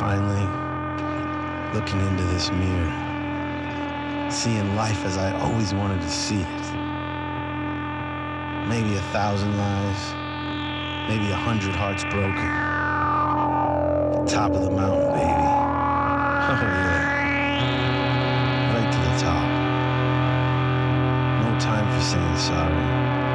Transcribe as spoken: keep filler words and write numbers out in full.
finally looking into this mirror, seeing life as I always wanted to see it. Maybe a thousand lives, maybe a hundred hearts broken. The top of the mountain, baby. Oh yeah, right to the top. No time for saying sorry.